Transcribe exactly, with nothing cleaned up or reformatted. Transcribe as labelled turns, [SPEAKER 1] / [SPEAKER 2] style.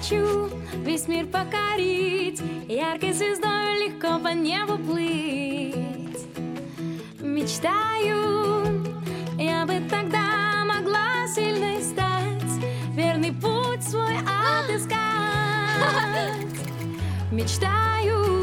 [SPEAKER 1] хочу весь мир покорить, яркой звездой легко по небу плыть. Мечтаю, я бы тогда могла сильной стать, верный путь свой отыскать. Мечтаю,